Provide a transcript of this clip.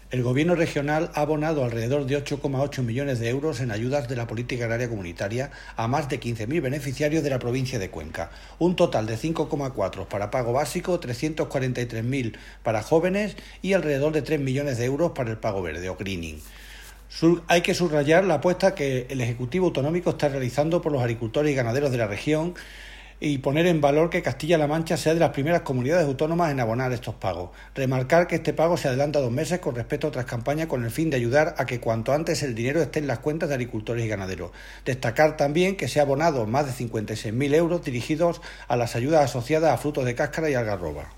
El Gobierno regional ha abonado alrededor de 8,8 millones de euros en ayudas de la política agraria comunitaria a más de 15.000 beneficiarios de la provincia de Cuenca. Un total de 5,4 para pago básico, 343.000 para jóvenes y alrededor de 3 millones de euros para el pago verde o greening. Hay que subrayar la apuesta que el Ejecutivo Autonómico está realizando por los agricultores y ganaderos de la región y poner en valor que Castilla-La Mancha sea de las primeras comunidades autónomas en abonar estos pagos. Remarcar que este pago se adelanta 2 meses con respecto a otras campañas con el fin de ayudar a que cuanto antes el dinero esté en las cuentas de agricultores y ganaderos. Destacar también que se ha abonado más de 56.000 euros dirigidos a las ayudas asociadas a frutos de cáscara y algarroba.